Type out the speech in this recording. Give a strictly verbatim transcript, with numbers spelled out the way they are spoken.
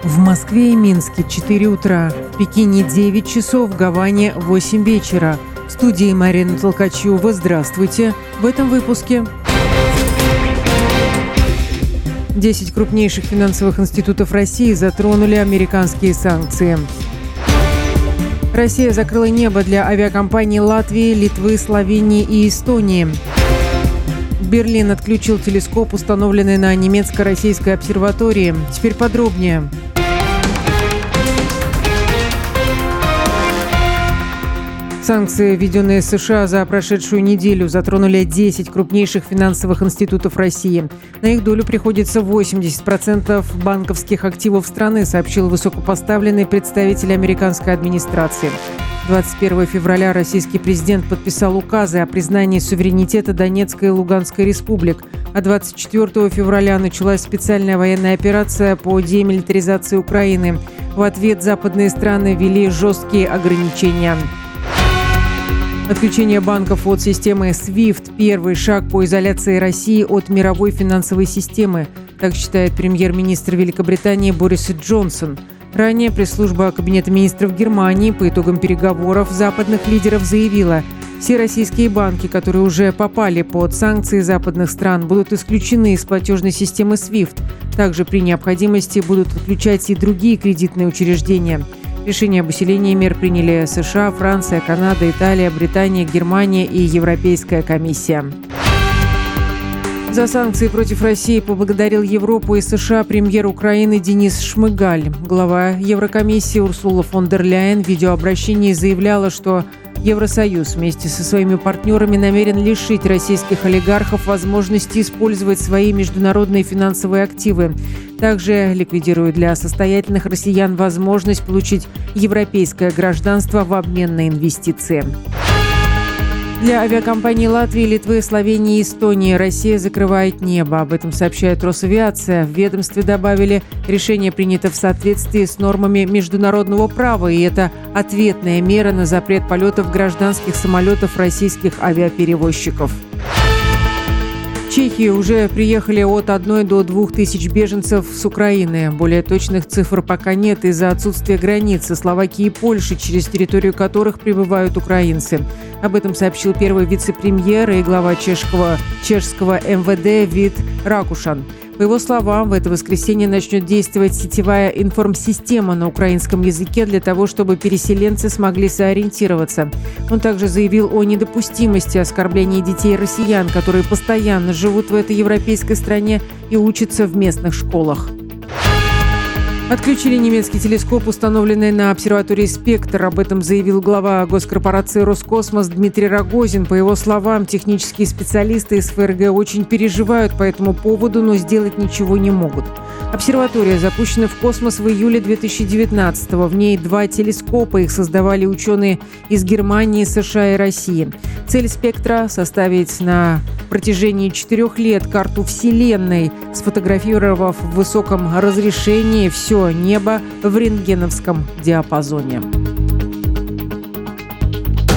В Москве и Минске четыре утра, в Пекине девять часов, в Гаване восемь вечера. В студии Марина Толкачева. Здравствуйте. В этом выпуске десять крупнейших финансовых институтов России затронули американские санкции. Россия закрыла небо для авиакомпаний Латвии, Литвы, Словении и Эстонии. Берлин отключил телескоп, установленный на немецко-российской обсерватории. Теперь подробнее. Санкции, введенные США за прошедшую неделю, затронули десять крупнейших финансовых институтов России. На их долю приходится восемьдесят процентов банковских активов страны, сообщил высокопоставленный представитель американской администрации. двадцать первого февраля российский президент подписал указы о признании суверенитета Донецкой и Луганской республик, а двадцать четвёртого февраля началась специальная военная операция по демилитаризации Украины. В ответ западные страны ввели жесткие ограничения. Отключение банков от системы свифт – первый шаг по изоляции России от мировой финансовой системы, так считает премьер-министр Великобритании Борис Джонсон. Ранее пресс-служба Кабинета министров Германии по итогам переговоров западных лидеров заявила, все российские банки, которые уже попали под санкции западных стран, будут исключены из платежной системы свифт. Также при необходимости будут отключать и другие кредитные учреждения. Решение об усилении мер приняли США, Франция, Канада, Италия, Британия, Германия и Европейская комиссия. За санкции против России поблагодарил Европу и США премьер Украины Денис Шмыгаль. Глава Еврокомиссии Урсула фон дер Ляйен в видеообращении заявляла, что Евросоюз вместе со своими партнерами намерен лишить российских олигархов возможности использовать свои международные финансовые активы. Также ликвидирует для состоятельных россиян возможность получить европейское гражданство в обмен на инвестиции. Для авиакомпаний Латвии, Литвы, Словении и Эстонии Россия закрывает небо. Об этом сообщает Росавиация. В ведомстве добавили, решение принято в соответствии с нормами международного права, и это ответная мера на запрет полетов гражданских самолетов российских авиаперевозчиков. В Чехию уже приехали от одной до двух тысяч беженцев с Украины. Более точных цифр пока нет из-за отсутствия границ со Словакией и Польшей, через территорию которых прибывают украинцы. Об этом сообщил первый вице-премьер и глава чешского, чешского эм вэ дэ Вит Ракушан. По его словам, в это воскресенье начнет действовать сетевая информсистема на украинском языке для того, чтобы переселенцы смогли сориентироваться. Он также заявил о недопустимости оскорбления детей россиян, которые постоянно живут в этой европейской стране и учатся в местных школах. Отключили немецкий телескоп, установленный на обсерватории «Спектр». Об этом заявил глава госкорпорации «Роскосмос» Дмитрий Рогозин. По его словам, технические специалисты из эф эр гэ очень переживают по этому поводу, но сделать ничего не могут. Обсерватория запущена в космос в июле две тысячи девятнадцатого. В ней два телескопа. Их создавали ученые из Германии, США и России. Цель «Спектра» – составить на протяжении четырех лет карту Вселенной, сфотографировав в высоком разрешении все небо в рентгеновском диапазоне.